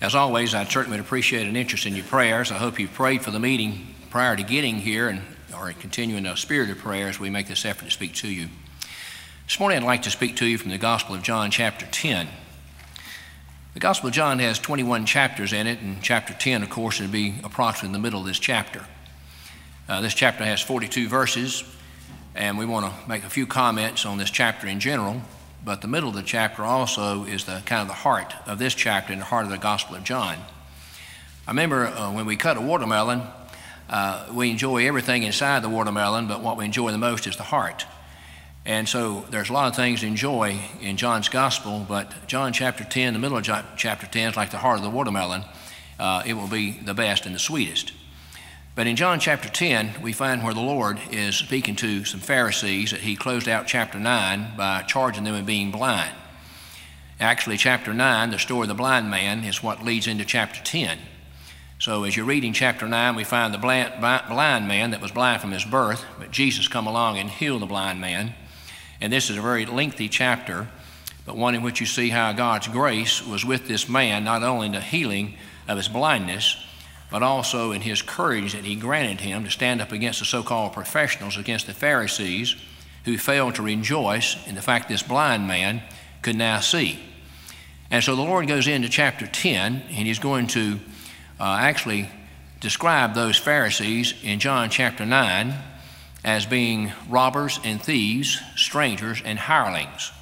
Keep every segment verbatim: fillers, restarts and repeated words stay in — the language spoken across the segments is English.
As always, I certainly would appreciate an interest in your prayers. I hope you've prayed for the meeting prior to getting here and are continuing a spirit of prayer as we make this effort to speak to you. This morning I'd like to speak to you from the Gospel of John, chapter ten. The Gospel of John has twenty-one chapters in it, and chapter ten, of course, would be approximately in the middle of this chapter. Uh, this chapter has forty-two verses, and we want to make a few comments on this chapter in general, but the middle of the chapter also is the kind of the heart of this chapter and the heart of the Gospel of John. I remember uh, when we cut a watermelon, uh, we enjoy everything inside the watermelon, but what we enjoy the most is the heart. And so there's a lot of things to enjoy in John's Gospel, but John chapter ten, the middle of chapter ten, is like the heart of the watermelon. Uh, it will be the best and the sweetest. But in John chapter ten, we find where the Lord is speaking to some Pharisees that he closed out chapter nine by charging them with being blind. Actually, chapter nine, the story of the blind man, is what leads into chapter ten. So as you're reading chapter nine, we find the blind, blind man that was blind from his birth, but Jesus come along and healed the blind man. And this is a very lengthy chapter, but one in which you see how God's grace was with this man, not only in the healing of his blindness, but also in his courage that he granted him to stand up against the so-called professionals, against the Pharisees, who failed to rejoice in the fact this blind man could now see. And so the Lord goes into chapter ten, and he's going to uh, actually describe those Pharisees in John chapter nine as being robbers and thieves, strangers and hirelings.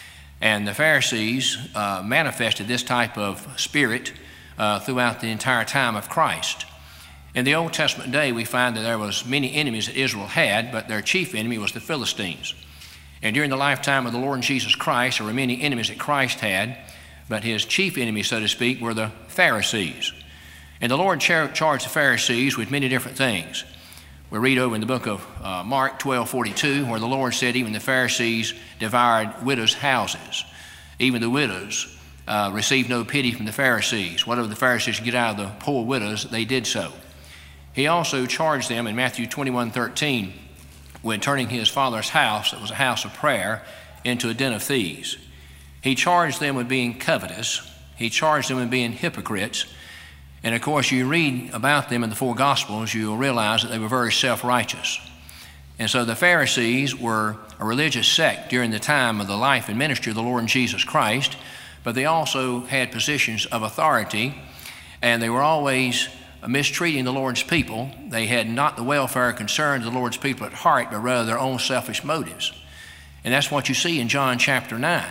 And the Pharisees uh, manifested this type of spirit uh, throughout the entire time of Christ. In the Old Testament day, we find that there was many enemies that Israel had, but their chief enemy was the Philistines. And during the lifetime of the Lord Jesus Christ, there were many enemies that Christ had, but his chief enemies, so to speak, were the Pharisees. And the Lord char- charged the Pharisees with many different things. We read over in the book of uh, Mark twelve forty-two, where the Lord said even the Pharisees devoured widows' houses. Even the widows uh, received no pity from the Pharisees. Whatever the Pharisees could get out of the poor widows, they did so. He also charged them in Matthew twenty-one thirteen with turning his Father's house, that was a house of prayer, into a den of thieves. He charged them with being covetous. He charged them with being hypocrites. And of course, you read about them in the four Gospels, you'll realize that they were very self-righteous. And so the Pharisees were a religious sect during the time of the life and ministry of the Lord Jesus Christ, but they also had positions of authority, and they were always mistreating the Lord's people. They had not the welfare and concerns of the Lord's people at heart, but rather their own selfish motives. And that's what you see in John chapter nine.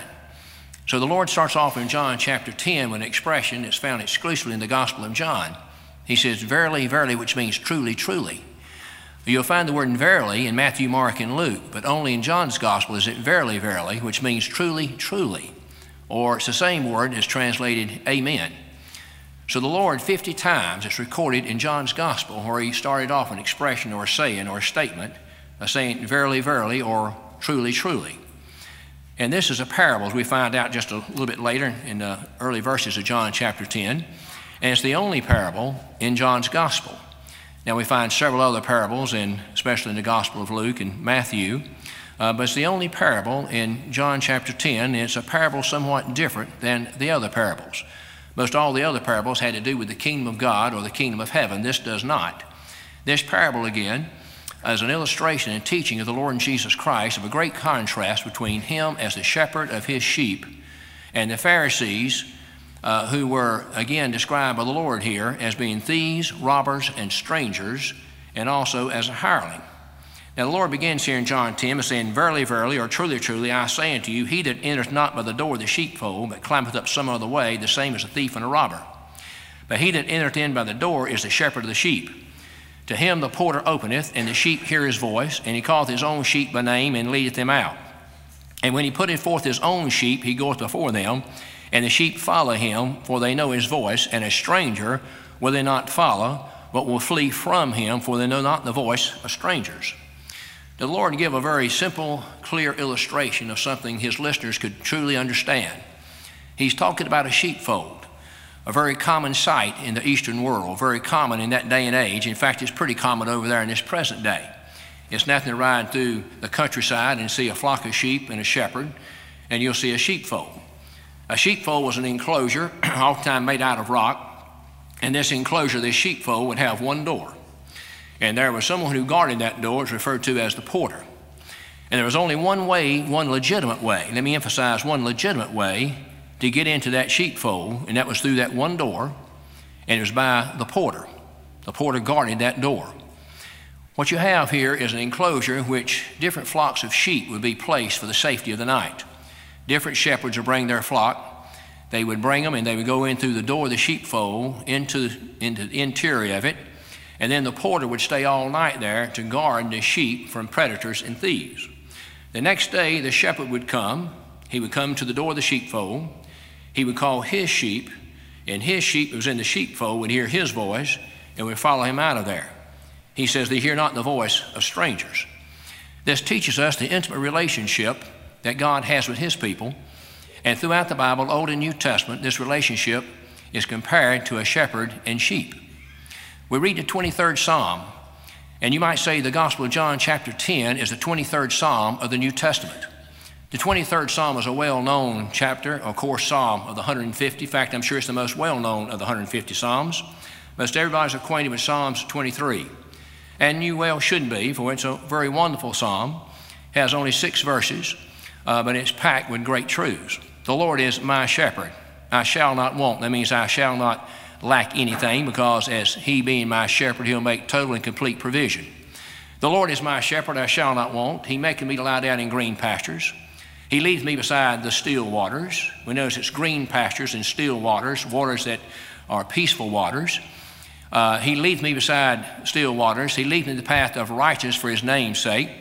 So the Lord starts off in John chapter ten with an expression that's found exclusively in the Gospel of John. He says, verily, verily, which means truly, truly. You'll find the word verily in Matthew, Mark, and Luke, but only in John's Gospel is it verily, verily, which means truly, truly. Or it's the same word as translated amen. So the Lord, fifty times, it's recorded in John's Gospel where he started off an expression or a saying or a statement, a saying verily, verily, or truly, truly. And this is a parable, as we find out just a little bit later in the early verses of John chapter ten. And it's the only parable in John's Gospel. Now we find several other parables, in, especially in the Gospel of Luke and Matthew, uh, but it's the only parable in John chapter ten, and it's a parable somewhat different than the other parables. Most all the other parables had to do with the kingdom of God or the kingdom of heaven. This does not. This parable, again, as an illustration and teaching of the Lord Jesus Christ, of a great contrast between him as the shepherd of his sheep and the Pharisees, uh, who were again described by the Lord here as being thieves, robbers, and strangers, and also as a hireling. Now the Lord begins here in John ten by saying, verily, verily, or truly, truly, I say unto you, he that entereth not by the door of the sheepfold, but climbeth up some other way, the same is a thief and a robber. But he that entereth in by the door is the shepherd of the sheep. To him the porter openeth, and the sheep hear his voice, and he calleth his own sheep by name, and leadeth them out. And when he putteth forth his own sheep, he goeth before them, and the sheep follow him, for they know his voice, and a stranger will they not follow, but will flee from him, for they know not the voice of strangers. The Lord give a very simple, clear illustration of something his listeners could truly understand. He's talking about a sheepfold. A very common sight in the Eastern world, very common in that day and age. In fact, it's pretty common over there in this present day. It's nothing to ride through the countryside and see a flock of sheep and a shepherd, and you'll see a sheepfold. A sheepfold was an enclosure, oftentimes made out of rock, and this enclosure, this sheepfold, would have one door. And there was someone who guarded that door. It's referred to as the porter. And there was only one way, one legitimate way, let me emphasize one legitimate way to get into that sheepfold, and that was through that one door, and it was by the porter. The porter guarded that door. What you have here is an enclosure in which different flocks of sheep would be placed for the safety of the night. Different shepherds would bring their flock. They would bring them, and they would go in through the door of the sheepfold into, into the interior of it, and then the porter would stay all night there to guard the sheep from predators and thieves. The next day, the shepherd would come. He would come to the door of the sheepfold. He would call his sheep, and his sheep who was in the sheepfold would hear his voice and would follow him out of there. He says, they hear not the voice of strangers. This teaches us the intimate relationship that God has with his people. And throughout the Bible, Old and New Testament, this relationship is compared to a shepherd and sheep. We read the twenty-third Psalm, and you might say the Gospel of John chapter ten is the twenty-third Psalm of the New Testament. The twenty-third Psalm is a well-known chapter, of course, Psalm of the one hundred fifty. In fact, I'm sure it's the most well-known of the one hundred fifty Psalms. Most everybody's acquainted with Psalms twenty-three. And you well should be, for it's a very wonderful psalm. It has only six verses, uh, but it's packed with great truths. The Lord is my shepherd. I shall not want. That means I shall not lack anything, because as he being my shepherd, he'll make total and complete provision. The Lord is my shepherd, I shall not want. He maketh me to lie down in green pastures. He leads me beside the still waters. We notice it's green pastures and still waters, waters that are peaceful waters. Uh, he leads me beside still waters. He leads me in the path of righteousness for his name's sake.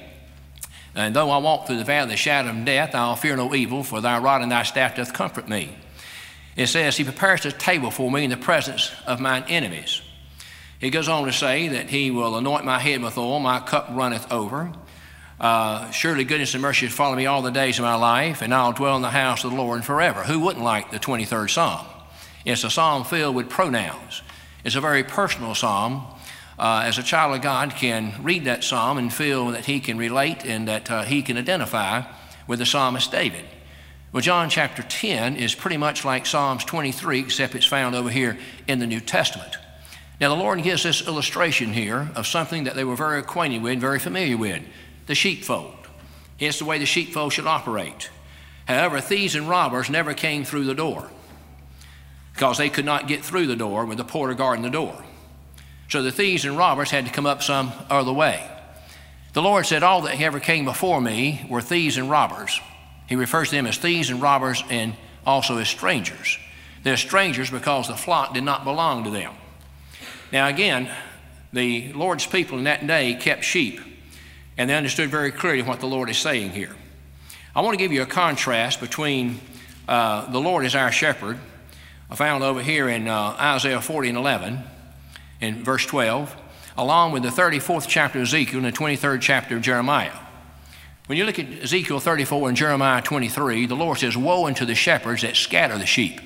And though I walk through the valley of the shadow of death, I'll fear no evil, for thy rod and thy staff doth comfort me. It says, he prepares a table for me in the presence of mine enemies. It goes on to say that he will anoint my head with oil, my cup runneth over. Uh, surely goodness and mercy shall follow me all the days of my life, and I'll dwell in the house of the Lord forever. Who wouldn't like the twenty-third Psalm? It's a psalm filled with pronouns. It's a very personal psalm. Uh, as a child of God can read that psalm and feel that he can relate and that uh, he can identify with the psalmist David. Well, John chapter ten is pretty much like Psalms twenty-three, except it's found over here in the New Testament. Now, the Lord gives this illustration here of something that they were very acquainted with, very familiar with, the sheepfold. It's the way the sheepfold should operate. However, thieves and robbers never came through the door, because they could not get through the door with the porter guarding the door. So the thieves and robbers had to come up some other way. The Lord said, all that ever came before me were thieves and robbers. He refers to them as thieves and robbers and also as strangers. They're strangers because the flock did not belong to them. Now again, the Lord's people in that day kept sheep, and they understood very clearly what the Lord is saying here. I want to give you a contrast between uh, the Lord as our shepherd, found over here in uh, Isaiah forty and eleven, in verse twelve, along with the thirty-fourth chapter of Ezekiel and the twenty-third chapter of Jeremiah. When you look at Ezekiel thirty-four and Jeremiah twenty-three, the Lord says, woe unto the shepherds that scatter the sheep.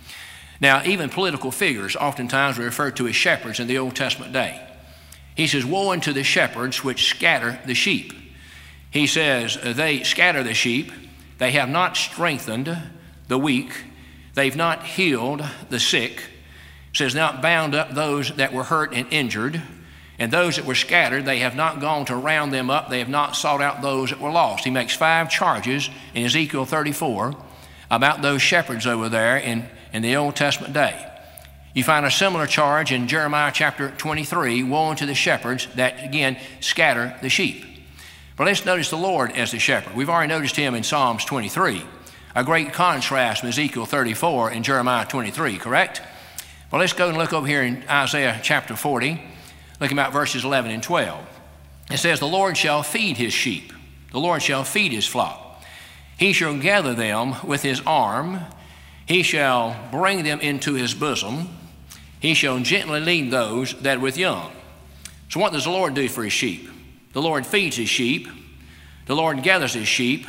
Now, even political figures oftentimes were referred to as shepherds in the Old Testament day. He says, woe unto the shepherds which scatter the sheep. He says, they scatter the sheep. They have not strengthened the weak. They've not healed the sick. It says, not bound up those that were hurt and injured. And those that were scattered, they have not gone to round them up. They have not sought out those that were lost. He makes five charges in Ezekiel thirty-four about those shepherds over there in, in the Old Testament day. You find a similar charge in Jeremiah chapter twenty-three, woe unto the shepherds that, again, scatter the sheep. But let's notice the Lord as the shepherd. We've already noticed him in Psalms twenty-three. A great contrast from Ezekiel thirty-four and Jeremiah twenty-three, correct? Well, let's go and look over here in Isaiah chapter forty, looking at verses eleven and twelve. It says, the Lord shall feed his sheep. The Lord shall feed his flock. He shall gather them with his arm. He shall bring them into his bosom. He shall gently lead those that are with young. So what does the Lord do for his sheep? The Lord feeds his sheep. The Lord gathers his sheep.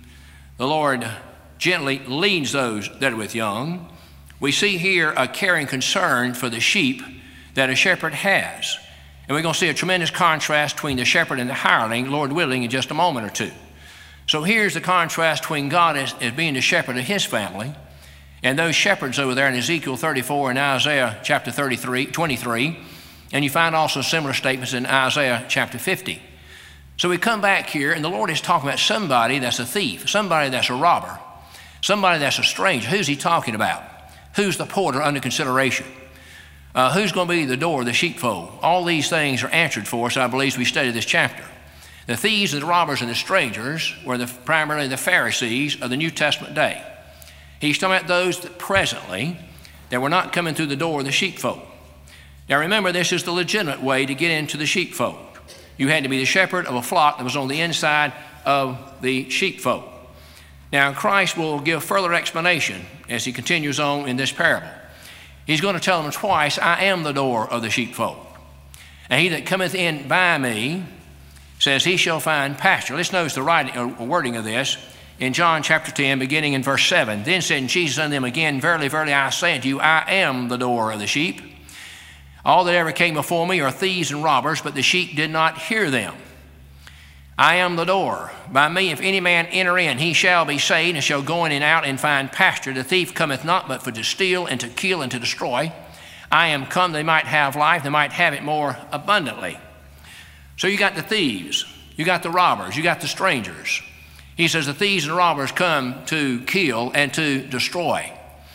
The Lord gently leads those that are with young. We see here a caring concern for the sheep that a shepherd has. And we're going to see a tremendous contrast between the shepherd and the hireling, Lord willing, in just a moment or two. So here's the contrast between God as, as being the shepherd of his family and those shepherds over there in Ezekiel thirty-four and Isaiah chapter thirty-three, twenty-three, and you find also similar statements in Isaiah chapter fifty. So we come back here, and the Lord is talking about somebody that's a thief, somebody that's a robber, somebody that's a stranger. Who's he talking about? Who's the porter under consideration? Uh, who's going to be the door of the sheepfold? All these things are answered for us, I believe, as we study this chapter. The thieves and the robbers and the strangers were the, primarily the Pharisees of the New Testament day. He's talking about those that presently that were not coming through the door of the sheepfold. Now remember, this is the legitimate way to get into the sheepfold. You had to be the shepherd of a flock that was on the inside of the sheepfold. Now Christ will give further explanation as he continues on in this parable. He's going to tell them twice, I am the door of the sheepfold. And he that cometh in by me, says he shall find pasture. Let's notice the writing, uh, wording of this in John chapter ten, beginning in verse seven. Then said Jesus unto them again, Verily, verily, I say unto you, I am the door of the sheep. All that ever came before me are thieves and robbers, but the sheep did not hear them. I am the door. By me, if any man enter in, he shall be saved, and shall go in and out and find pasture. The thief cometh not but for to steal and to kill and to destroy. I am come they might have life, they might have it more abundantly. So you got the thieves, you got the robbers, you got the strangers. He says the thieves and robbers come to kill and to destroy.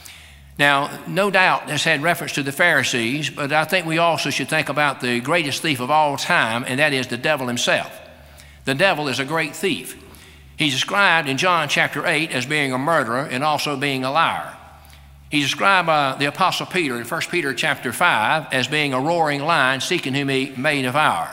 Now, no doubt this had reference to the Pharisees, but I think we also should think about the greatest thief of all time, and that is the devil himself. The devil is a great thief. He's described in John chapter eight as being a murderer and also being a liar. He's described by the Apostle Peter in First Peter chapter five as being a roaring lion seeking whom he may devour.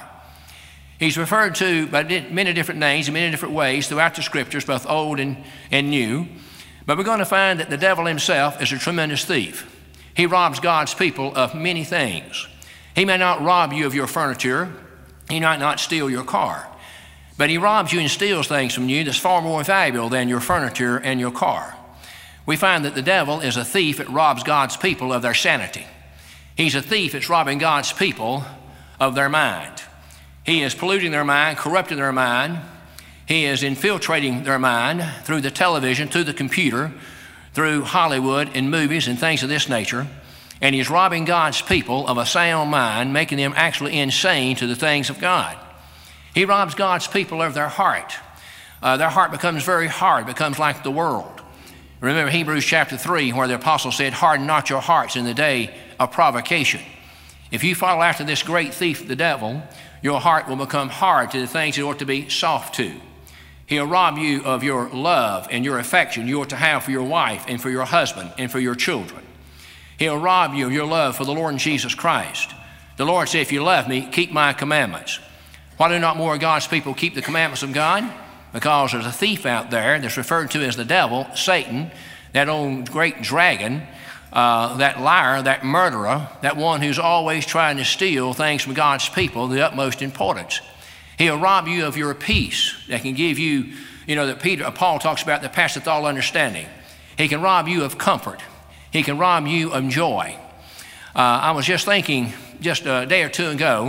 He's referred to by many different names in many different ways throughout the scriptures, both old and, and new. But we're going to find that the devil himself is a tremendous thief. He robs God's people of many things. He may not rob you of your furniture. He might not steal your car. But he robs you and steals things from you that's far more valuable than your furniture and your car. We find that the devil is a thief that robs God's people of their sanity. He's a thief that's robbing God's people of their mind. He is polluting their mind, corrupting their mind. He is infiltrating their mind through the television, through the computer, through Hollywood and movies and things of this nature. And he's robbing God's people of a sound mind, making them actually insane to the things of God. He robs God's people of their heart. Uh, their heart becomes very hard, becomes like the world. Remember Hebrews chapter three, where the apostle said, harden not your hearts in the day of provocation. If you follow after this great thief, the devil, your heart will become hard to the things it ought to be soft to. He'll rob you of your love and your affection you ought to have for your wife and for your husband and for your children. He'll rob you of your love for the Lord Jesus Christ. The Lord said, if you love me, keep my commandments. Why do not more of God's people keep the commandments of God? Because there's a thief out there that's referred to as the devil, Satan, that old great dragon, uh, that liar, that murderer, that one who's always trying to steal things from God's people, the utmost importance. He'll rob you of your peace that can give you, you know, that Peter, Paul talks about that passeth all understanding. He can rob you of comfort. He can rob you of joy. Uh, I was just thinking just a day or two ago,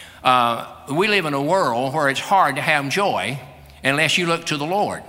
uh, we live in a world where it's hard to have joy unless you look to the Lord.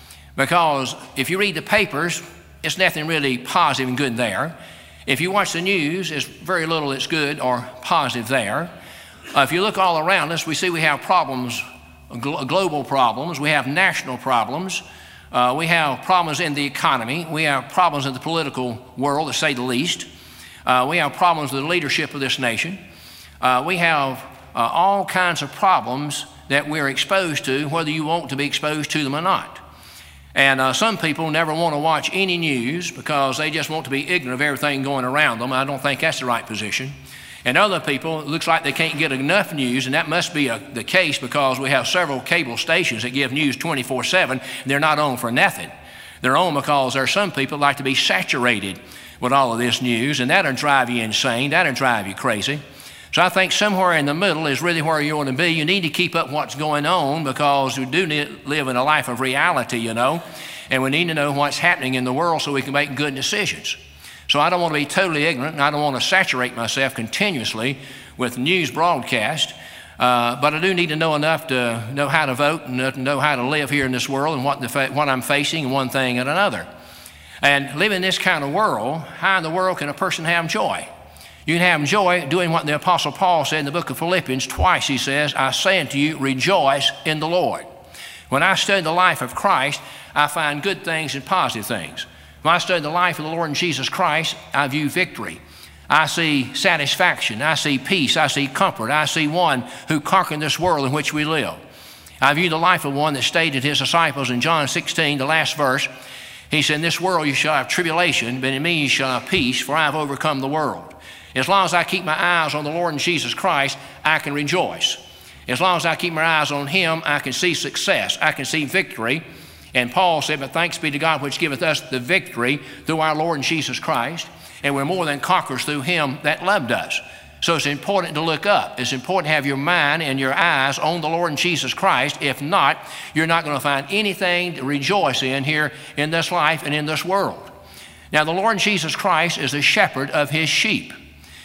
Because if you read the papers, it's nothing really positive and good there. If you watch the news, there's very little that's good or positive there. Uh, if you look all around us, we see we have problems, gl- global problems. We have national problems. Uh, we have problems in the economy. We have problems in the political world, to say the least. Uh, we have problems with the leadership of this nation. Uh, we have uh, all kinds of problems that we're exposed to, whether you want to be exposed to them or not. And uh, some people never want to watch any news because they just want to be ignorant of everything going around them. I don't think that's the right position. And other people, it looks like they can't get enough news, and that must be a, the case because we have several cable stations that give news twenty-four seven. They're not on for nothing. They're on because there are some people that like to be saturated with all of this news, and that'll drive you insane. That'll drive you crazy. So I think somewhere in the middle is really where you want to be. You need to keep up what's going on because we do need, live in a life of reality, you know, and we need to know what's happening in the world so we can make good decisions. So I don't want to be totally ignorant, and I don't want to saturate myself continuously with news broadcast, uh, but I do need to know enough to know how to vote and know how to live here in this world and what, the fa- what I'm facing and one thing and another. And living in this kind of world, how in the world can a person have joy? You can have joy doing what the Apostle Paul said in the book of Philippians. Twice he says, I say unto you, rejoice in the Lord. When I study the life of Christ, I find good things and positive things. When I study the life of the Lord Jesus Christ, I view victory. I see satisfaction. I see peace. I see comfort. I see one who conquered this world in which we live. I view the life of one that stated his disciples in John sixteen, the last verse. He said, in this world you shall have tribulation, but in me you shall have peace, for I have overcome the world. As long as I keep my eyes on the Lord Jesus Christ, I can rejoice. As long as I keep my eyes on him, I can see success. I can see victory. And Paul said, but thanks be to God which giveth us the victory through our Lord Jesus Christ. And we're more than conquerors through him that loved us. So it's important to look up. It's important to have your mind and your eyes on the Lord Jesus Christ. If not, you're not going to find anything to rejoice in here in this life and in this world. Now, the Lord Jesus Christ is the shepherd of his sheep.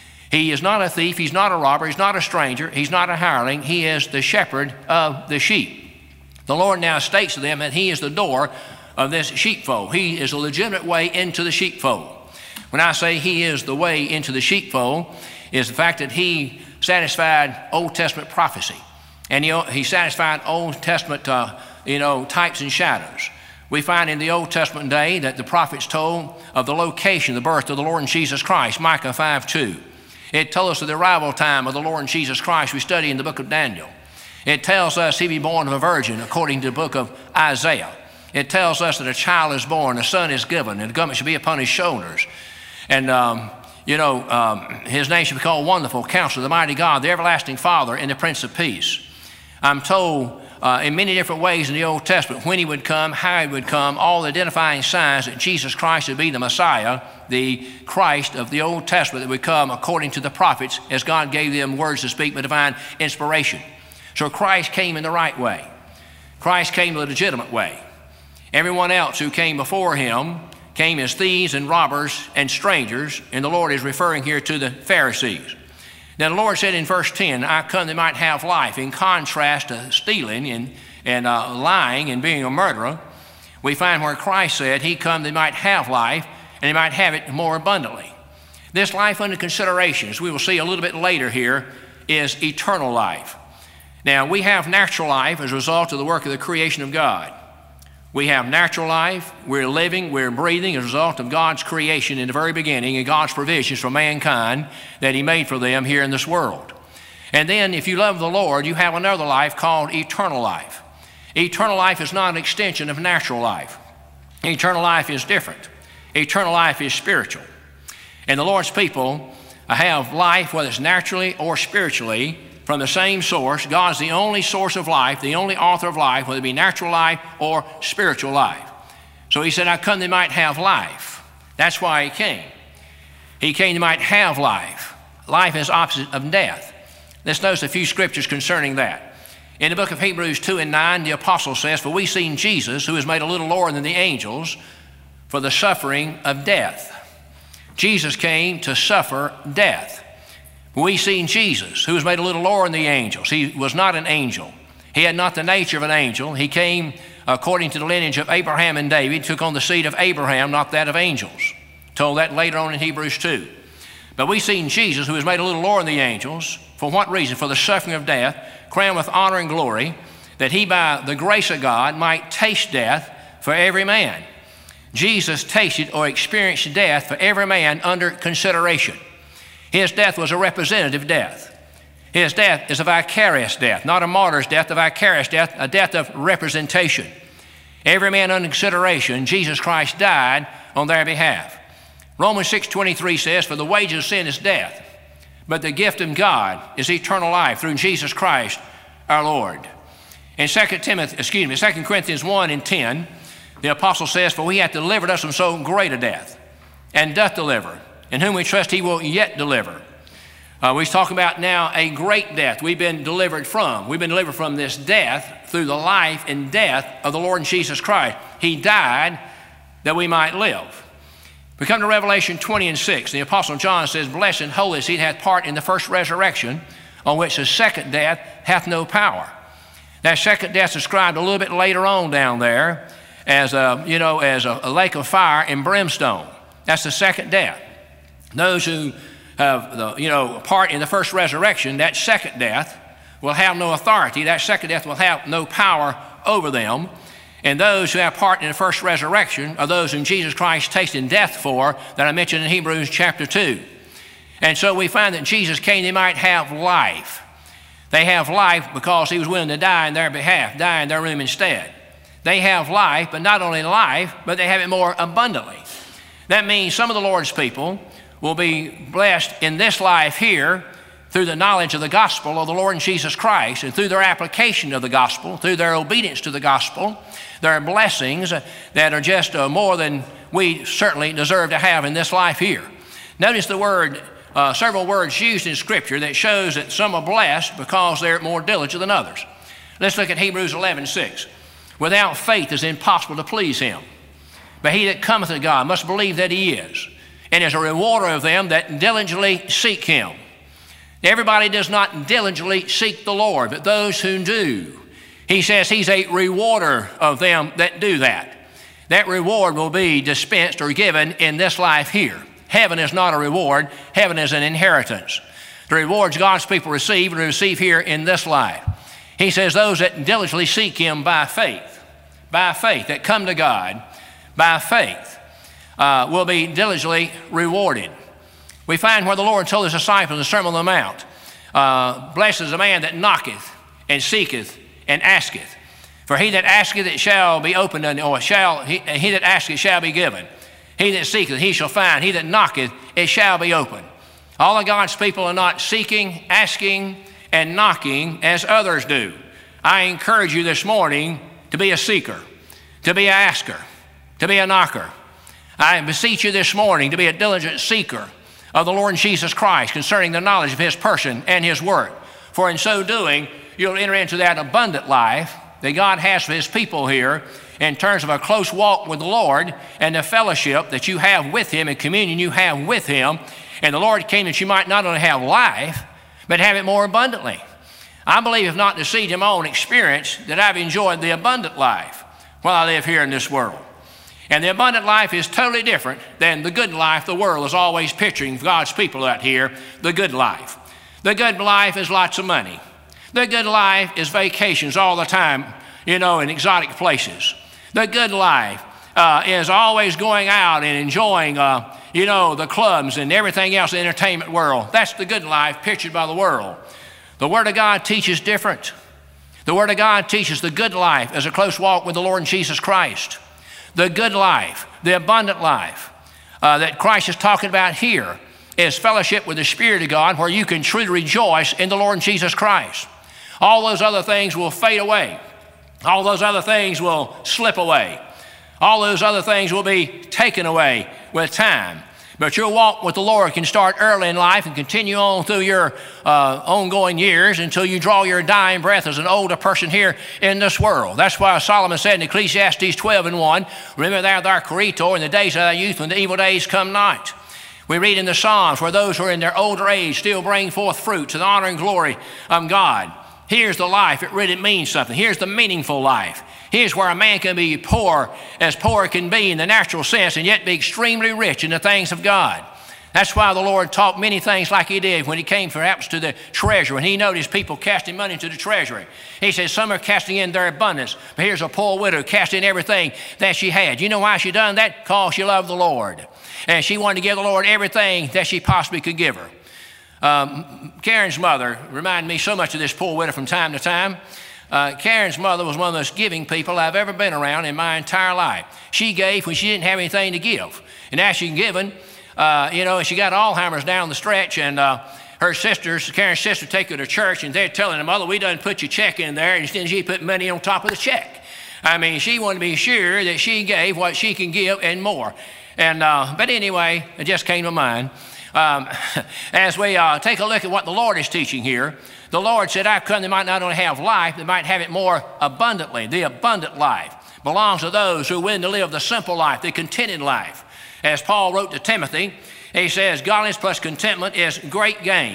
He is not a thief. He's not a robber. He's not a stranger. He's not a hireling. He is the shepherd of the sheep. The Lord now states to them that he is the door of this sheepfold. He is a legitimate way into the sheepfold. When I say he is the way into the sheepfold, is the fact that he satisfied Old Testament prophecy. And he, he satisfied Old Testament uh, you know, types and shadows. We find in the Old Testament day that the prophets told of the location, the birth of the Lord Jesus Christ, Micah five two. It told us of the arrival time of the Lord Jesus Christ. We study in the book of Daniel. It tells us he be born of a virgin, according to the book of Isaiah. It tells us that a child is born, a son is given, and the government shall be upon his shoulders. And, um, you know, um, his name shall be called Wonderful Counselor, the Mighty God, the Everlasting Father, and the Prince of Peace. I'm told uh, in many different ways in the Old Testament when he would come, how he would come, all the identifying signs that Jesus Christ would be the Messiah, the Christ of the Old Testament that would come according to the prophets as God gave them words to speak by divine inspiration. So Christ came in the right way. Christ came the legitimate way. Everyone else who came before him came as thieves and robbers and strangers, and the Lord is referring here to the Pharisees. Now the Lord said in verse ten, I come that they might have life. In contrast to stealing and, and uh, lying and being a murderer, we find where Christ said he come that they might have life and they might have it more abundantly. This life under consideration, as we will see a little bit later here, is eternal life. Now we have natural life as a result of the work of the creation of God. We have natural life, we're living, we're breathing as a result of God's creation in the very beginning and God's provisions for mankind that he made for them here in this world. And then if you love the Lord, you have another life called eternal life. Eternal life is not an extension of natural life. Eternal life is different. Eternal life is spiritual. And the Lord's people have life, whether it's naturally or spiritually, from the same source. God's the only source of life, the only author of life, whether it be natural life or spiritual life. So he said, I come that they might have life. That's why he came. He came that they might have life. Life is opposite of death. Let's notice a few scriptures concerning that. In the book of Hebrews two and nine, the apostle says, for we seen Jesus, who is made a little lower than the angels, for the suffering of death. Jesus came to suffer death. We seen Jesus, who was made a little lower than the angels. He was not an angel. He had not the nature of an angel. He came according to the lineage of Abraham and David, took on the seed of Abraham, not that of angels. Told that later on in Hebrews two. But we seen Jesus, who was made a little lower than the angels. For what reason? For the suffering of death, crowned with honor and glory, that he by the grace of God might taste death for every man. Jesus tasted or experienced death for every man under consideration. His death was a representative death. His death is a vicarious death, not a martyr's death, a vicarious death, a death of representation. Every man under consideration, Jesus Christ died on their behalf. Romans six twenty-three says, for the wages of sin is death, but the gift of God is eternal life through Jesus Christ our Lord. In Second Timothy, excuse me, Second Corinthians one and ten, the apostle says, for he hath delivered us from so great a death, and doth deliver, in whom we trust he will yet deliver. Uh, we're talking about now a great death we've been delivered from. We've been delivered from this death through the life and death of the Lord Jesus Christ. He died that we might live. We come to Revelation twenty and six. The apostle John says, blessed and holy is he that hath part in the first resurrection, on which the second death hath no power. That second death is described a little bit later on down there. as a, you know, as a, a lake of fire and brimstone. That's the second death. Those who have, the, you know, part in the first resurrection, that second death will have no authority. That second death will have no power over them. And those who have part in the first resurrection are those whom Jesus Christ tasted death for, that I mentioned in Hebrews chapter two. And so we find that Jesus came they might have life. They have life because he was willing to die in their behalf, die in their room instead. They have life, but not only life, but they have it more abundantly. That means some of the Lord's people will be blessed in this life here through the knowledge of the gospel of the Lord Jesus Christ, and through their application of the gospel, through their obedience to the gospel. There are blessings that are just uh, more than we certainly deserve to have in this life here. Notice the word, uh, several words used in Scripture that shows that some are blessed because they're more diligent than others. Let's look at Hebrews eleven six. Without faith it is impossible to please him. But he that cometh to God must believe that he is, and is a rewarder of them that diligently seek him. Everybody does not diligently seek the Lord, but those who do. He says he's a rewarder of them that do that. That reward will be dispensed or given in this life here. Heaven is not a reward. Heaven is an inheritance. The rewards God's people receive and receive here in this life. He says those that diligently seek him by faith, by faith, that come to God by faith, uh, will be diligently rewarded. We find where the Lord told his disciples in the Sermon on the Mount, uh, blessed is the man that knocketh and seeketh and asketh. For he that asketh it shall be opened unto, or shall he, he that asketh shall be given. He that seeketh he shall find. He that knocketh it shall be opened. All of God's people are not seeking, asking, and knocking as others do. I encourage you this morning to be a seeker, to be an asker, to be a knocker. I beseech you this morning to be a diligent seeker of the Lord Jesus Christ concerning the knowledge of his person and his work. For in so doing, you'll enter into that abundant life that God has for his people here in terms of a close walk with the Lord and the fellowship that you have with him and communion you have with him. And the Lord came that you might not only have life, but have it more abundantly. I believe, if not to see in my own experience, that I've enjoyed the abundant life while I live here in this world. And the abundant life is totally different than the good life the world is always picturing for God's people out here, the good life. The good life is lots of money. The good life is vacations all the time, you know, in exotic places. The good life uh, is always going out and enjoying, uh, you know, the clubs and everything else in the entertainment world. That's the good life pictured by the world. The Word of God teaches different. The Word of God teaches the good life as a close walk with the Lord Jesus Christ. The good life, the abundant life uh, that Christ is talking about here is fellowship with the Spirit of God, where you can truly rejoice in the Lord Jesus Christ. All those other things will fade away. All those other things will slip away. All those other things will be taken away with time. But your walk with the Lord can start early in life and continue on through your uh, ongoing years until you draw your dying breath as an older person here in this world. That's why Solomon said in Ecclesiastes twelve and one, remember thou thy Creator in the days of thy youth when the evil days come not. We read in the Psalms where those who are in their older age still bring forth fruit to the honor and glory of God. Here's the life. It really means something. Here's the meaningful life. Here's where a man can be poor as poor can be in the natural sense and yet be extremely rich in the things of God. That's why the Lord taught many things like he did when he came perhaps to the treasury. When he noticed people casting money into the treasury, he said, some are casting in their abundance, but here's a poor widow casting everything that she had. You know why she done that? Because she loved the Lord. And she wanted to give the Lord everything that she possibly could give her. Um, Karen's mother reminded me so much of this poor widow from time to time. Uh, Karen's mother was one of the most giving people I've ever been around in my entire life. She gave when she didn't have anything to give. And as she's given, uh, you know, she got Alzheimer's down the stretch, and uh, her sisters, Karen's sister, take her to church, and they're telling her, mother, we done put your check in there, and instead she put money on top of the check. I mean, she wanted to be sure that she gave what she can give and more. And uh, but anyway, it just came to mind. Um, as we uh, take a look at what the Lord is teaching here, the Lord said, I've come they might not only have life, they might have it more abundantly. The abundant life belongs to those who are willing to live the simple life, the contented life. As Paul wrote to Timothy, he says, godliness plus contentment is great gain.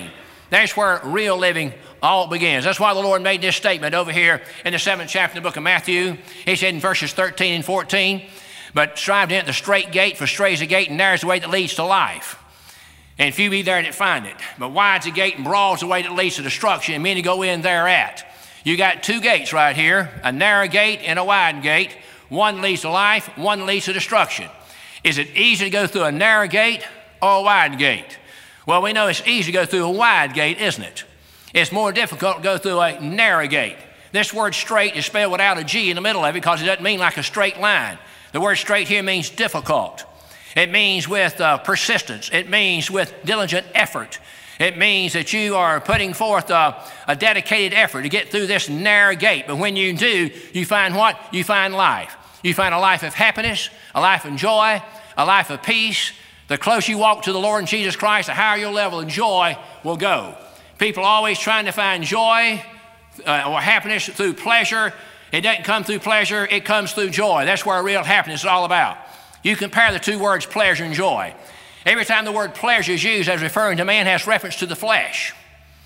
That's where real living all begins. That's why the Lord made this statement over here in the seventh chapter of the book of Matthew. He said in verses thirteen and fourteen, but strive to enter the straight gate, for straight is the gate and narrow is the way that leads to life. And few be there that find it. But wide's the gate and broad's the way that leads to destruction, and many go in thereat. You got two gates right here, a narrow gate and a wide gate. One leads to life, one leads to destruction. Is it easy to go through a narrow gate or a wide gate? Well, we know it's easy to go through a wide gate, isn't it? It's more difficult to go through a narrow gate. This word straight is spelled without a G in the middle of it because it doesn't mean like a straight line. The word straight here means difficult. It means with uh, persistence. It means with diligent effort. It means that you are putting forth a, a dedicated effort to get through this narrow gate. But when you do, you find what? You find life. You find a life of happiness, a life of joy, a life of peace. The closer you walk to the Lord Jesus Christ, the higher your level of joy will go. People are always trying to find joy uh, or happiness through pleasure. It doesn't come through pleasure, it comes through joy. That's where real happiness is all about. You compare the two words pleasure and joy. Every time the word pleasure is used as referring to man, it has reference to the flesh.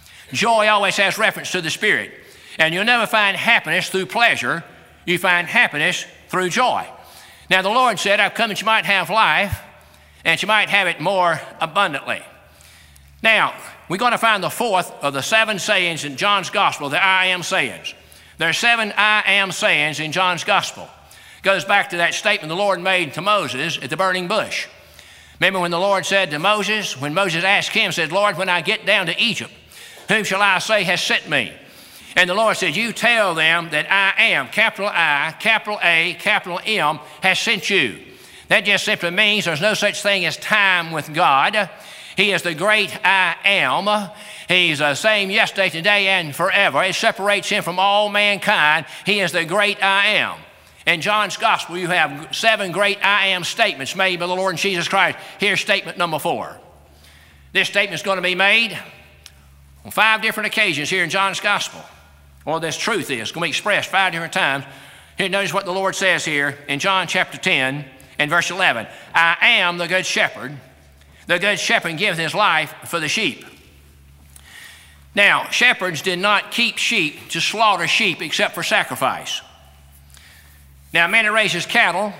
Joy always has reference to the spirit. And you'll never find happiness through pleasure. You find happiness through joy. Now the Lord said, I've come that you might have life, and you might have it more abundantly. Now, we're going to find the fourth of the seven sayings in John's gospel, the I am sayings. There are seven I am sayings in John's gospel. It goes back to that statement the Lord made to Moses at the burning bush. Remember when the Lord said to Moses, when Moses asked him, said, Lord, when I get down to Egypt, whom shall I say has sent me? And the Lord said, you tell them that I am, capital I, capital A, capital M, has sent you. That just simply means there's no such thing as time with God. He is the great I am. He's the same yesterday, today, and forever. It separates him from all mankind. He is the great I am. In John's gospel, you have seven great I am statements made by the Lord Jesus Christ. Here's statement number four. This statement is going to be made on five different occasions here in John's gospel. Or this truth is going to be expressed five different times. Here, notice what the Lord says here in John chapter ten and verse eleven. I am the good shepherd. The good shepherd giveth his life for the sheep. Now, shepherds did not keep sheep to slaughter sheep except for sacrifice. Now, a man that raises cattle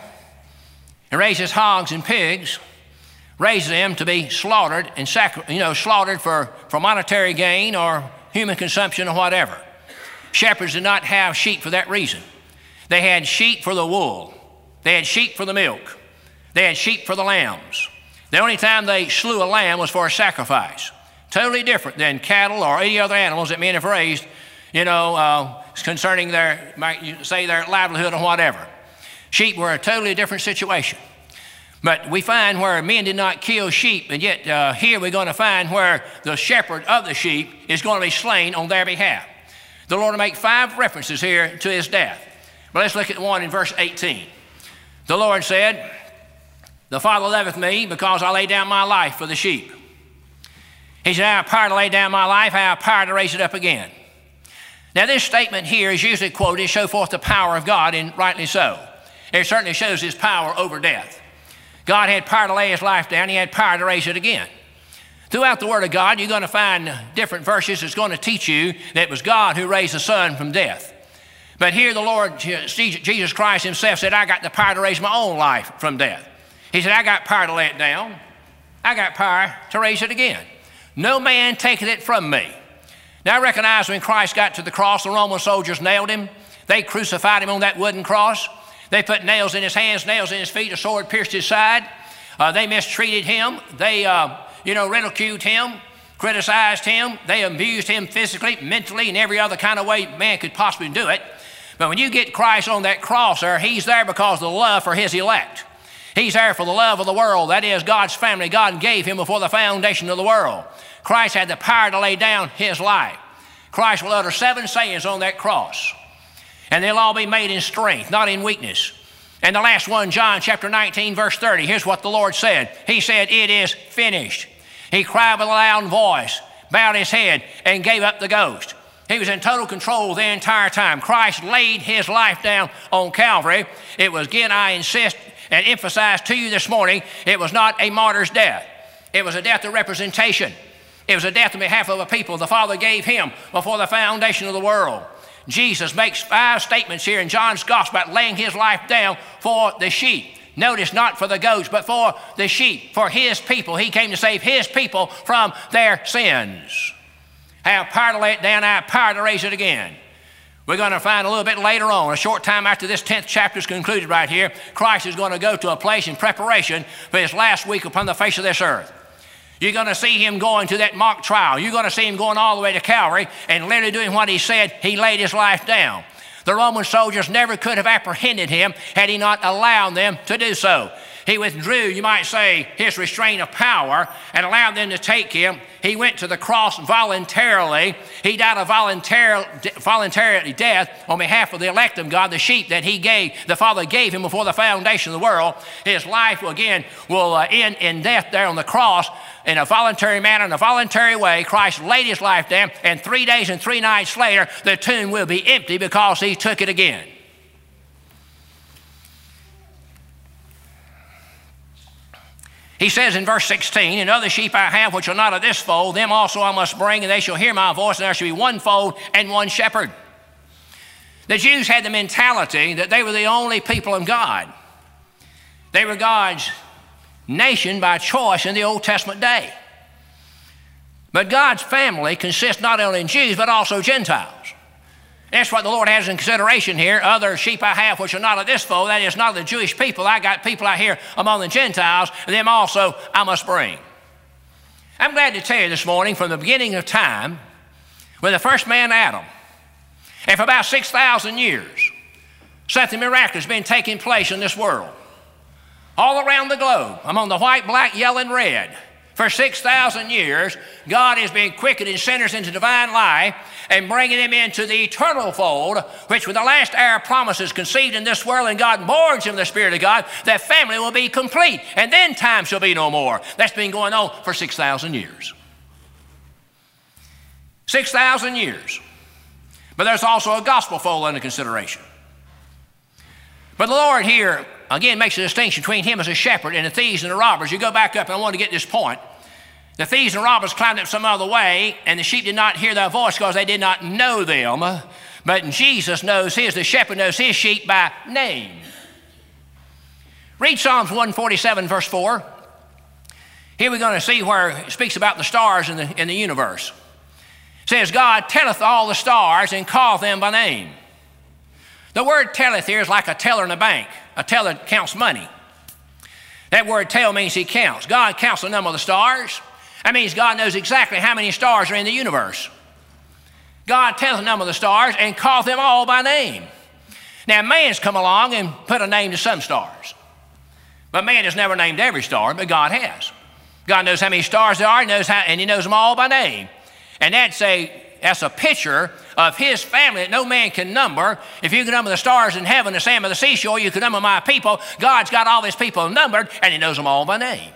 and raises hogs and pigs, raises them to be slaughtered and sacri- you know, slaughtered for, for monetary gain or human consumption or whatever. Shepherds did not have sheep for that reason. They had sheep for the wool. They had sheep for the milk. They had sheep for the lambs. The only time they slew a lamb was for a sacrifice. Totally different than cattle or any other animals that men have raised, you know, uh, concerning their, might say, their livelihood or whatever. Sheep were a totally different situation. But we find where men did not kill sheep, and yet uh, here we're going to find where the shepherd of the sheep is going to be slain on their behalf. The Lord will make five references here to his death. But let's look at one in verse eighteen. The Lord said, the Father loveth me because I lay down my life for the sheep. He said, I have power to lay down my life, I have power to raise it up again. Now this statement here is usually quoted to show forth the power of God, and rightly so. It certainly shows his power over death. God had power to lay his life down, he had power to raise it again. Throughout the Word of God, you're going to find different verses that's going to teach you that it was God who raised the Son from death. But here the Lord Jesus Christ himself said, I got the power to raise my own life from death. He said, I got power to lay it down. I got power to raise it again. No man taketh it from me. Now I recognize when Christ got to the cross, the Roman soldiers nailed him. They crucified him on that wooden cross. They put nails in his hands, nails in his feet, a sword pierced his side. Uh, they mistreated him. They, uh, you know, ridiculed him, criticized him. They abused him physically, mentally, and every other kind of way man could possibly do it. But when you get Christ on that cross there, he's there because of the love for his elect. He's there for the love of the world. That is God's family. God gave him before the foundation of the world. Christ had the power to lay down his life. Christ will utter seven sayings on that cross. And they'll all be made in strength, not in weakness. And the last one, John chapter nineteen, verse thirty, here's what the Lord said. He said, it is finished. He cried with a loud voice, bowed his head, and gave up the ghost. He was in total control the entire time. Christ laid his life down on Calvary. It was, again, I insist and emphasize to you this morning, it was not a martyr's death. It was a death of representation. It was a death on behalf of a people the Father gave him before the foundation of the world. Jesus makes five statements here in John's gospel about laying his life down for the sheep. Notice, not for the goats, but for the sheep, for his people. He came to save his people from their sins. I have power to lay it down, I have power to raise it again. We're going to find a little bit later on, a short time after this tenth chapter is concluded right here, Christ is going to go to a place in preparation for his last week upon the face of this earth. You're going to see him going to that mock trial. You're going to see him going all the way to Calvary and literally doing what he said. He laid his life down. The Roman soldiers never could have apprehended him had he not allowed them to do so. He withdrew, you might say, his restraint of power and allowed them to take him. He went to the cross voluntarily. He died a voluntary, voluntary death on behalf of the elect of God, the sheep that he gave, the Father gave him before the foundation of the world. His life, again, will uh, end in death there on the cross in a voluntary manner, in a voluntary way. Christ laid his life down, and three days and three nights later, the tomb will be empty because he took it again. He says in verse sixteen, and other sheep I have which are not of this fold, them also I must bring, and they shall hear my voice, and there shall be one fold and one shepherd. The Jews had the mentality that they were the only people of God. They were God's nation by choice in the Old Testament day. But God's family consists not only of Jews, but also Gentiles. That's what the Lord has in consideration here. Other sheep I have which are not of this fold, that is not of the Jewish people. I got people out here among the Gentiles, and them also I must bring. I'm glad to tell you this morning, from the beginning of time, with the first man Adam, and for about six thousand years, something miraculous has been taking place in this world. All around the globe, among the white, black, yellow, and red, for six thousand years, God has been quickening sinners into divine life and bringing them into the eternal fold, which with the last hour promises conceived in this world and God borns him the Spirit of God, that family will be complete, and then time shall be no more. That's been going on for six thousand years. six thousand years. But there's also a gospel fold under consideration. But the Lord here, again, makes a distinction between him as a shepherd and the thieves and the robbers. You go back up, and I want to get this point. The thieves and robbers climbed up some other way, and the sheep did not hear their voice because they did not know them. But Jesus knows his, the shepherd knows his sheep by name. Read Psalms one forty-seven, verse four. Here we're going to see where it speaks about the stars in the, in the universe. It says, God telleth all the stars and calleth them by name. The word telleth here is like a teller in a bank. A teller counts money. That word tell means he counts. God counts the number of the stars. That means God knows exactly how many stars are in the universe. God tells the number of the stars and calls them all by name. Now, man's come along and put a name to some stars. But man has never named every star, but God has. God knows how many stars there are, he knows how, and he knows them all by name. And that's a, that's a picture of his family that no man can number. If you can number the stars in heaven, the sand by the seashore, you can number my people. God's got all his people numbered, and he knows them all by name.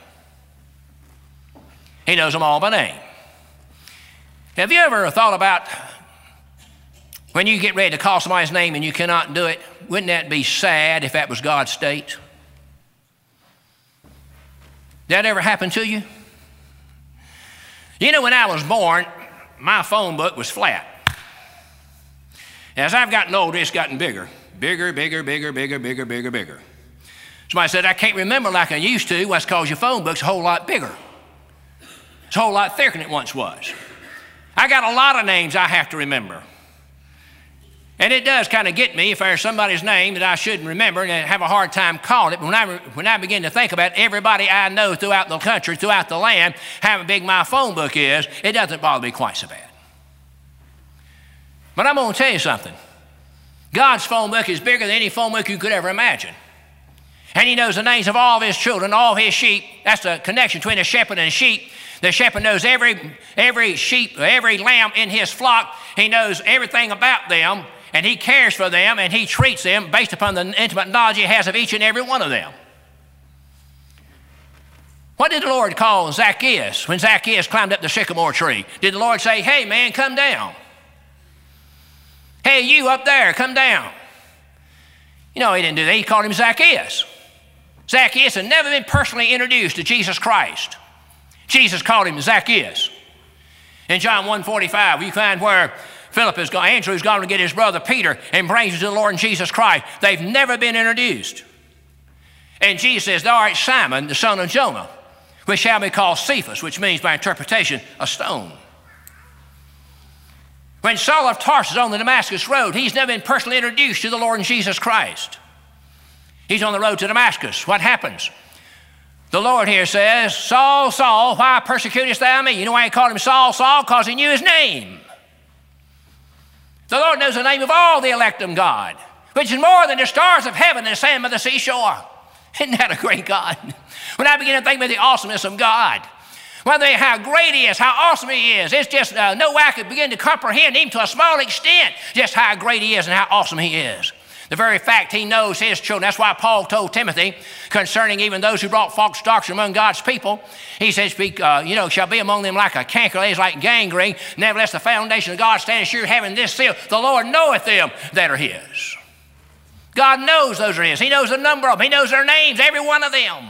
He knows them all by name. Have you ever thought about when you get ready to call somebody's name and you cannot do it? Wouldn't that be sad if that was God's state? Did that ever happen to you? You know, when I was born, my phone book was flat. As I've gotten older, it's gotten bigger. Bigger, bigger, bigger, bigger, bigger, bigger, bigger. Somebody said, I can't remember like I used to. Well, that's because your phone book's a whole lot bigger. It's a whole lot thicker than it once was. I got a lot of names I have to remember. And it does kind of get me if there's somebody's name that I shouldn't remember and I have a hard time calling it. But when I, when I begin to think about everybody I know throughout the country, throughout the land, how big my phone book is, it doesn't bother me quite so bad. But I'm going to tell you something. God's phone book is bigger than any phone book you could ever imagine. And he knows the names of all of his children, all of his sheep. That's the connection between a shepherd and a sheep. The shepherd knows every, every sheep, every lamb in his flock. He knows everything about them, and he cares for them, and he treats them based upon the intimate knowledge he has of each and every one of them. What did the Lord call Zacchaeus when Zacchaeus climbed up the sycamore tree? Did the Lord say, hey, man, come down? Hey, you up there, come down. You know, he didn't do that. He called him Zacchaeus. Zacchaeus had never been personally introduced to Jesus Christ. Jesus called him Zacchaeus. In John one forty-five, we find where Philip is gone, Andrew's gone to get his brother Peter and brings him to the Lord Jesus Christ. They've never been introduced. And Jesus says, thou art Simon, the son of Jonah, which shall be called Cephas, which means by interpretation, a stone. When Saul of Tarsus on the Damascus road, he's never been personally introduced to the Lord Jesus Christ. He's on the road to Damascus. What happens? The Lord here says, Saul, Saul, why persecutest thou me? You know why he called him Saul, Saul? Because he knew his name. The Lord knows the name of all the elect of God, which is more than the stars of heaven and the sand by the seashore. Isn't that a great God? When I begin to think about the awesomeness of God, whether how great he is, how awesome he is, it's just uh, no way I could begin to comprehend, even to a small extent, just how great he is and how awesome he is. The very fact he knows his children. That's why Paul told Timothy concerning even those who brought false doctrine among God's people. He says, uh, you know, shall be among them like a canker, like gangrene. Nevertheless, the foundation of God stands sure, having this seal. The Lord knoweth them that are his. God knows those are his. He knows the number of them. He knows their names, every one of them.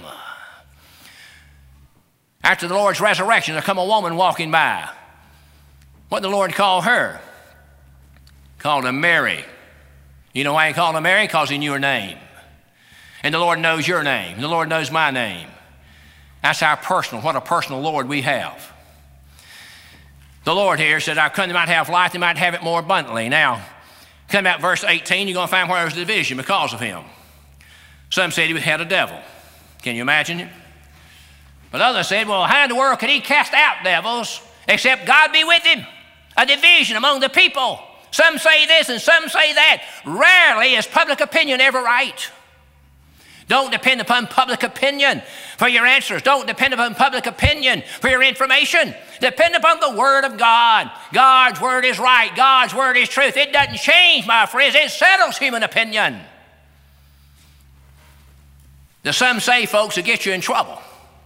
After the Lord's resurrection, there come a woman walking by. What did the Lord call her? Called her Mary. You know why he called her Mary? Because he knew her name. And the Lord knows your name. The Lord knows my name. That's our personal, what a personal Lord we have. The Lord here said, I've come they might have life, they might have it more abundantly. Now, come out verse eighteen, you're going to find where there's division because of him. Some said he had a devil. Can you imagine it? But others said, well, how in the world could he cast out devils except God be with him? A division among the people. Some say this and some say that. Rarely is public opinion ever right. Don't depend upon public opinion for your answers. Don't depend upon public opinion for your information. Depend upon the Word of God. God's Word is right. God's Word is truth. It doesn't change, my friends. It settles human opinion. The some say folks will get you in trouble.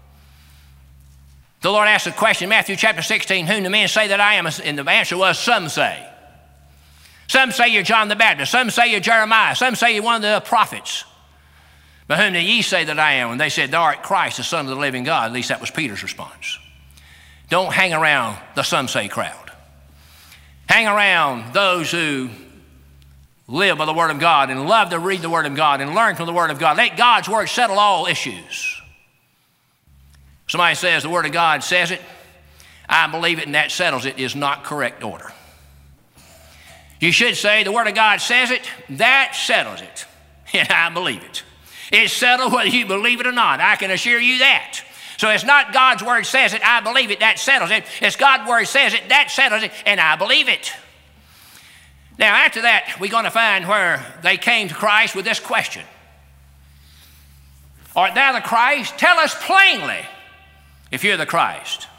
The Lord asked a question in Matthew chapter sixteen, whom do men say that I am? And the answer was, some say. Some say you're John the Baptist. Some say you're Jeremiah. Some say you're one of the prophets. But whom do ye say that I am? And they said, thou art Christ, the Son of the living God. At least that was Peter's response. Don't hang around the some say crowd. Hang around those who live by the Word of God and love to read the Word of God and learn from the Word of God. Let God's Word settle all issues. Somebody says the Word of God says it, I believe it, and that settles it, is not correct order. You should say the Word of God says it, that settles it, and I believe it. It's settled whether you believe it or not. I can assure you that. So it's not God's Word says it, I believe it, that settles it. It's God's Word says it, that settles it, and I believe it. Now after that, we're going to find where they came to Christ with this question. Art thou the Christ? Tell us plainly if you're the Christ.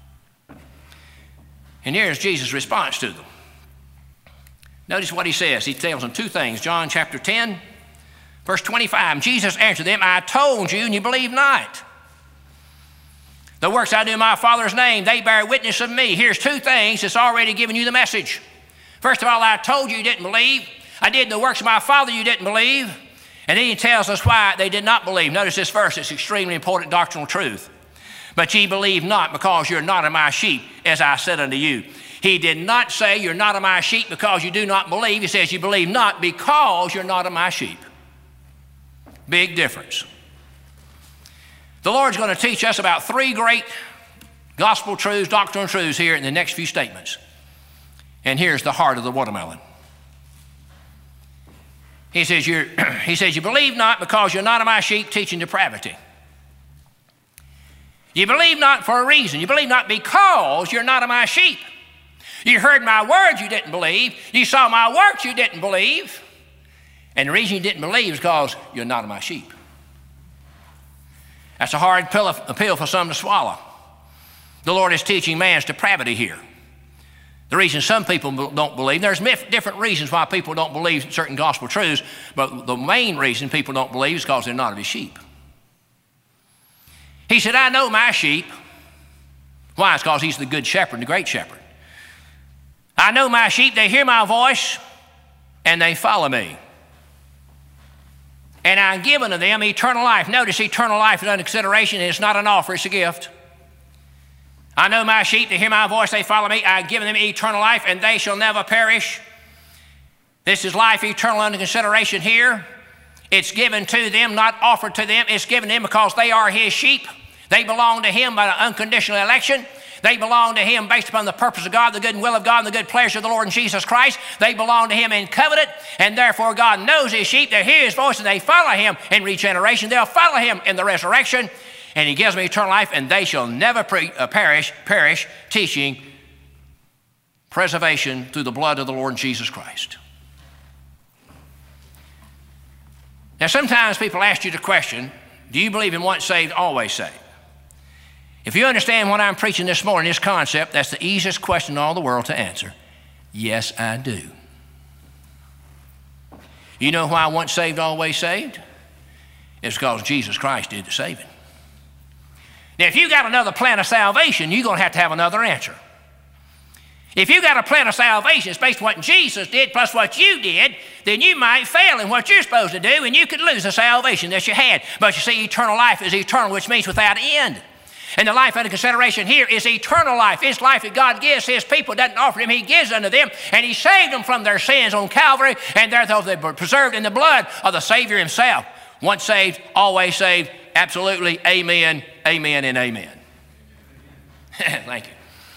And here's Jesus' response to them. Notice what he says. He tells them two things. John chapter ten, verse twenty-five. Jesus answered them, I told you, and you believe not. The works I do in my Father's name, they bear witness of me. Here's two things that's already given you the message. First of all, I told you you didn't believe. I did the works of my Father you didn't believe. And then he tells us why they did not believe. Notice this verse. It's extremely important doctrinal truth. But ye believe not because you're not of my sheep, as I said unto you. He did not say you're not of my sheep because you do not believe. He says you believe not because you're not of my sheep. Big difference. The Lord's going to teach us about three great gospel truths, doctrinal truths here in the next few statements. And here's the heart of the watermelon. He says, you're, he says, you believe not because you're not of my sheep, teaching depravity. You believe not for a reason. You believe not because you're not of my sheep. You heard my words, you didn't believe. You saw my works, you didn't believe. And the reason you didn't believe is because you're not of my sheep. That's a hard pill, a pill for some to swallow. The Lord is teaching man's depravity here. The reason some people don't believe, there's different reasons why people don't believe certain gospel truths, but the main reason people don't believe is because they're not of his sheep. He said, I know my sheep. Why? It's because he's the good shepherd, the great shepherd. I know my sheep, they hear my voice, and they follow me. And I'm giving to them eternal life. Notice eternal life is under consideration, and it's not an offer, it's a gift. I know my sheep, they hear my voice, they follow me. I have given them eternal life, and they shall never perish. This is life eternal under consideration here. It's given to them, not offered to them. It's given to them because they are his sheep. They belong to him by an unconditional election. They belong to him based upon the purpose of God, the good and will of God, and the good pleasure of the Lord Jesus Christ. They belong to him in covenant, and therefore God knows his sheep. They hear his voice, and they follow him in regeneration. They'll follow him in the resurrection, and he gives them eternal life, and they shall never pre- uh, perish, perish, teaching preservation through the blood of the Lord Jesus Christ. Now, sometimes people ask you the question, do you believe in once saved, always saved? If you understand what I'm preaching this morning, this concept, that's the easiest question in all the world to answer. Yes, I do. You know why once saved, always saved? It's because Jesus Christ did the saving. Now, if you got another plan of salvation, you're going to have to have another answer. If you got a plan of salvation that's based on what Jesus did plus what you did, then you might fail in what you're supposed to do, and you could lose the salvation that you had. But you see, eternal life is eternal, which means without end. And the life under consideration here is eternal life. It's life that God gives his people, doesn't offer them, he gives unto them, and he saved them from their sins on Calvary, and therefore they were preserved in the blood of the Savior himself. Once saved, always saved. Absolutely, amen, amen, and amen. Thank you.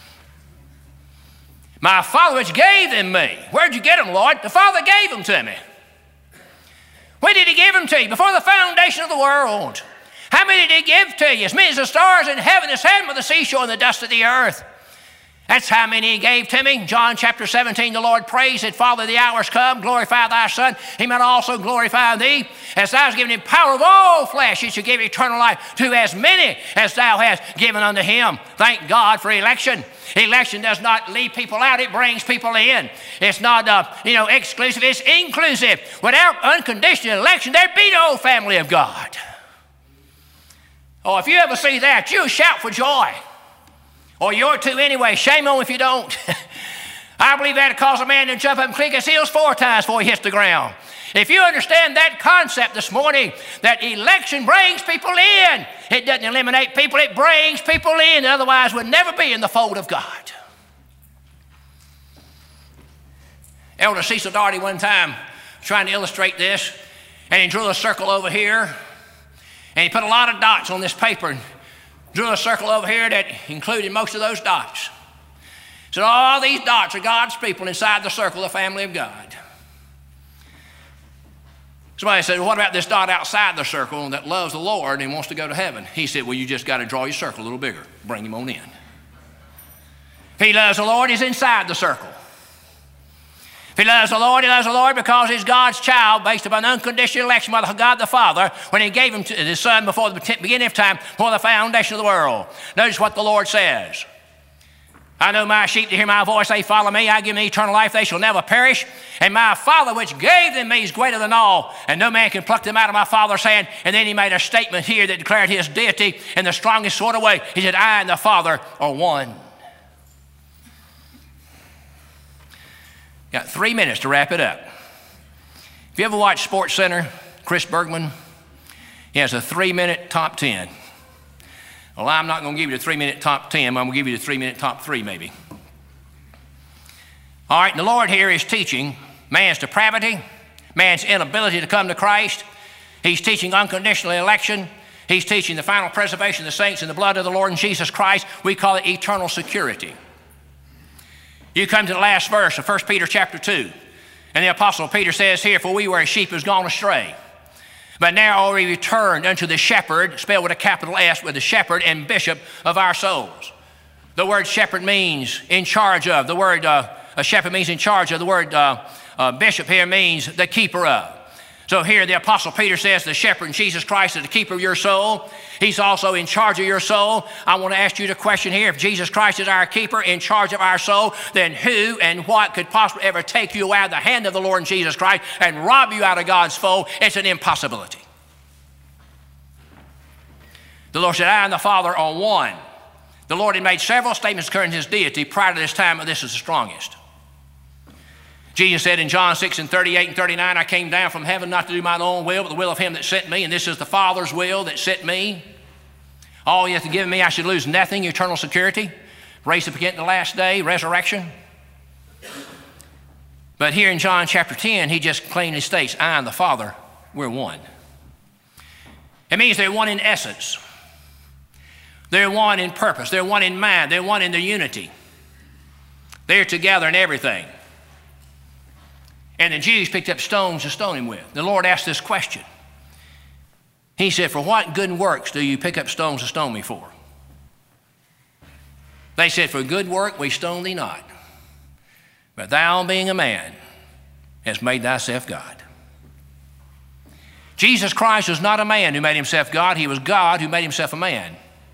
My Father which gave them me. Where'd you get them, Lord? The Father gave them to me. When did he give them to you? Before the foundation of the world. How many did he give to you? As many as the stars in heaven, as heaven with the seashore and the dust of the earth. That's how many he gave to me. John chapter seventeen, the Lord prays that, Father, the hour's come, glorify thy Son. He might also glorify thee. As thou hast given him power of all flesh, he shall give eternal life to as many as thou hast given unto him. Thank God for election. Election does not leave people out, it brings people in. It's not uh, you know, exclusive, it's inclusive. Without unconditional election, there'd be no family of God. Oh, if you ever see that, you shout for joy. Or you ought to anyway. Shame on if you don't. I believe that would cause a man to jump up and click his heels four times before he hits the ground. If you understand that concept this morning, that election brings people in. It doesn't eliminate people, it brings people in. Otherwise, would never be in the fold of God. Elder Cecil Darty one time trying to illustrate this, and he drew a circle over here, and he put a lot of dots on this paper, and drew a circle over here that included most of those dots. So all these dots are God's people inside the circle, the family of God. Somebody said, well, what about this dot outside the circle that loves the Lord and wants to go to heaven? He said, well, you just got to draw your circle a little bigger. Bring him on in. If he loves the Lord, he's inside the circle. If he loves the Lord, he loves the Lord because he's God's child based upon unconditional election by God the Father when he gave him to his Son before the beginning of time, before the foundation of the world. Notice what the Lord says. I know my sheep to hear my voice, they follow me. I give them eternal life, they shall never perish. And my Father which gave them me is greater than all, and no man can pluck them out of my Father's hand. And then he made a statement here that declared his deity in the strongest sort of way. He said, I and the Father are one. Got three minutes to wrap it up. If you ever watch Sports Center, Chris Bergman, he has a three-minute top ten. Well, I'm not going to give you the three-minute top ten. I'm going to give you the three-minute top three, maybe. All right, and the Lord here is teaching man's depravity, man's inability to come to Christ. He's teaching unconditional election. He's teaching the final preservation of the saints in the blood of the Lord and Jesus Christ. We call it eternal security. You come to the last verse of First Peter chapter two, and the Apostle Peter says here, for we were as sheep who has gone astray. But now are we returned unto the shepherd, spelled with a capital S, with the shepherd and bishop of our souls. The word shepherd means in charge of. The word uh, a shepherd means in charge of. The word uh, uh, bishop here means the keeper of. So here the Apostle Peter says the shepherd, Jesus Christ, is the keeper of your soul. He's also in charge of your soul. I want to ask you the question here. If Jesus Christ is our keeper, in charge of our soul, then who and what could possibly ever take you out of the hand of the Lord Jesus Christ and rob you out of God's fold? It's an impossibility. The Lord said, I and the Father are one. The Lord had made several statements concerning his deity prior to this time, but this is the strongest. Jesus said in John six and thirty-eight and thirty-nine, I came down from heaven not to do mine own will, but the will of him that sent me, and this is the Father's will that sent me. All you have to give me, I should lose nothing, eternal security. raise up again in the last day, resurrection. But here in John chapter ten, he just plainly states, I and the Father, we're one. It means they're one in essence. They're one in purpose. They're one in mind. They're one in their unity. They're together in everything. And the Jews picked up stones to stone him with. The Lord asked this question. He said, for what good works do you pick up stones to stone me for? They said, for good work we stone thee not. But thou, being a man, hast made thyself God. Jesus Christ was not a man who made himself God. He was God who made himself a man.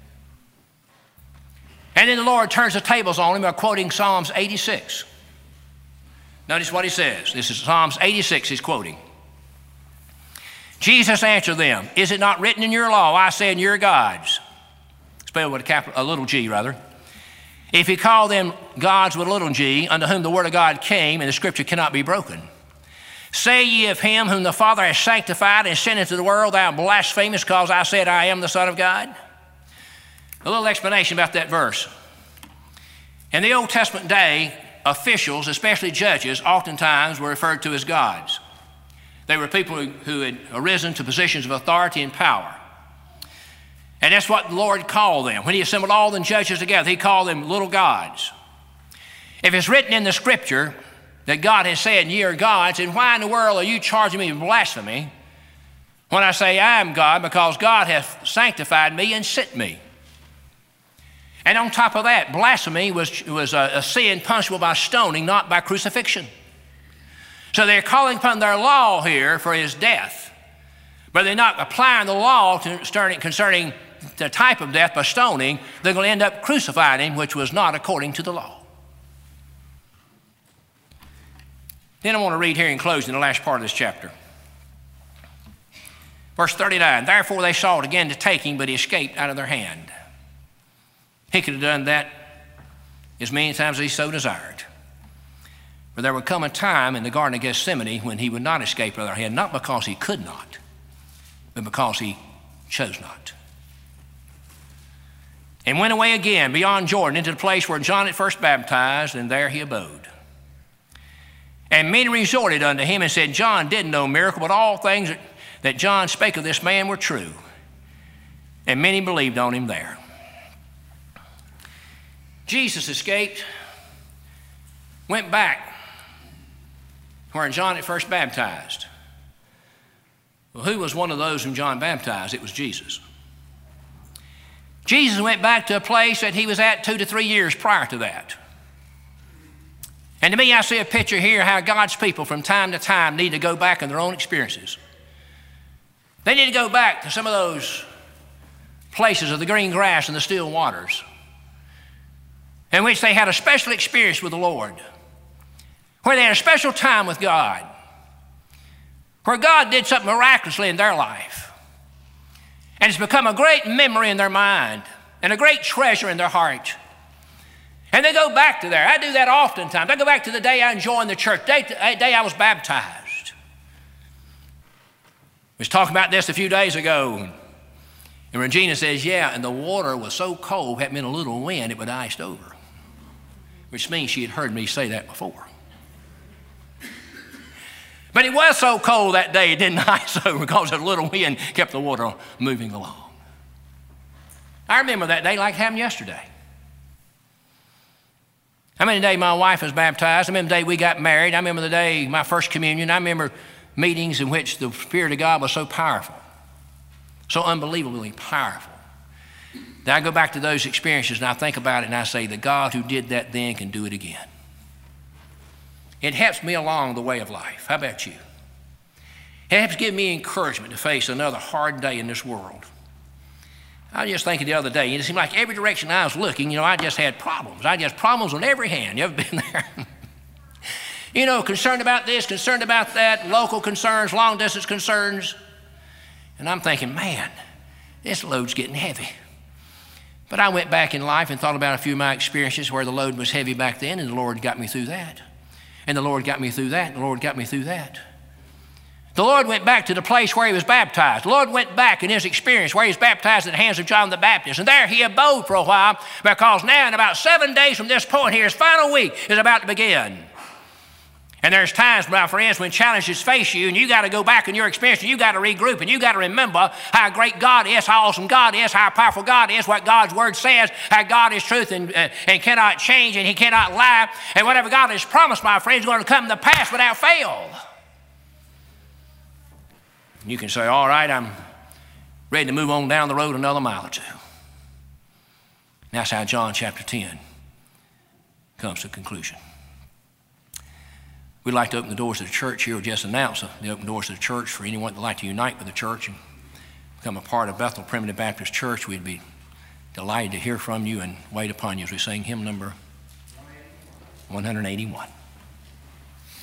And then the Lord turns the tables on him by quoting Psalms eighty-six. Notice what he says. This is Psalms eighty-six he's quoting. Jesus answered them, is it not written in your law, I said, you're gods? Spelled with a, capital, a little g, rather. If he called them gods with a little g, unto whom the word of God came, and the scripture cannot be broken. Say ye of him whom the Father has sanctified and sent into the world, thou blasphemest, because I said I am the Son of God? A little explanation about that verse. In the Old Testament day, officials, especially judges, oftentimes were referred to as gods. They were people who, who had arisen to positions of authority and power. And that's what the Lord called them. When he assembled all the judges together, he called them little gods. If it's written in the scripture that God has said, ye are gods, then why in the world are you charging me with blasphemy when I say I am God, because God hath sanctified me and sent me? And on top of that, blasphemy was, was a, a sin punishable by stoning, not by crucifixion. So they're calling upon their law here for his death, but they're not applying the law to, concerning the type of death by stoning. They're going to end up crucifying him, which was not according to the law. Then I want to read here in closing the last part of this chapter. Verse thirty-nine, therefore they sought again to take him, but he escaped out of their hand. He could have done that as many times as he so desired. But there would come a time in the Garden of Gethsemane when he would not escape out of their hand, not because he could not, but because he chose not. And went away again beyond Jordan into the place where John had first baptized, and there he abode. And many resorted unto him and said, John did no miracle, but all things that, that John spake of this man were true. And many believed on him there. Jesus escaped, went back where John had first baptized. Well, who was one of those whom John baptized? It was Jesus. Jesus went back to a place that he was at two to three years prior to that. And to me, I see a picture here how God's people from time to time need to go back in their own experiences. They need to go back to some of those places of the green grass and the still waters in which they had a special experience with the Lord, where they had a special time with God, where God did something miraculously in their life. And it's become a great memory in their mind and a great treasure in their heart. And they go back to there. I do that oftentimes. I go back to the day I joined the church, the day, day I was baptized. We was talking about this a few days ago. And Regina says, yeah, and the water was so cold, had been a little wind, it would have iced over. Which means she had heard me say that before. But it was so cold that day, it didn't ice over because a little wind kept the water moving along. I remember that day like it happened yesterday. I remember the day my wife was baptized. I remember the day we got married. I remember the day my first communion. I remember meetings in which the Spirit of God was so powerful, so unbelievably powerful, that I go back to those experiences and I think about it and I say, the God who did that then can do it again. It helps me along the way of life. How about you? It helps give me encouragement to face another hard day in this world. I was just thinking the other day, it seemed like every direction I was looking, you know, I just had problems. I just had problems on every hand. You ever been there? You know, concerned about this, concerned about that, local concerns, long distance concerns. And I'm thinking, man, this load's getting heavy. But I went back in life and thought about a few of my experiences where the load was heavy back then, and the Lord got me through that. And the Lord got me through that, and the Lord got me through that. The Lord went back to the place where he was baptized. The Lord went back in his experience where he was baptized at the hands of John the Baptist. And there he abode for a while, because now in about seven days from this point here, his final week is about to begin. And there's times, my friends, when challenges face you, and you got to go back in your experience, and you got to regroup, and you got to remember how great God is, how awesome God is, how powerful God is, what God's word says, how God is truth and, uh, and cannot change, and he cannot lie. And whatever God has promised, my friends, is going to come to pass without fail. You can say, all right, I'm ready to move on down the road another mile or two. And that's how John chapter ten comes to a conclusion. We'd like to open the doors of the church here, or just announce the open doors of the church for anyone that would like to unite with the church and become a part of Bethel Primitive Baptist Church. We'd be delighted to hear from you and wait upon you as we sing hymn number one eighty-one.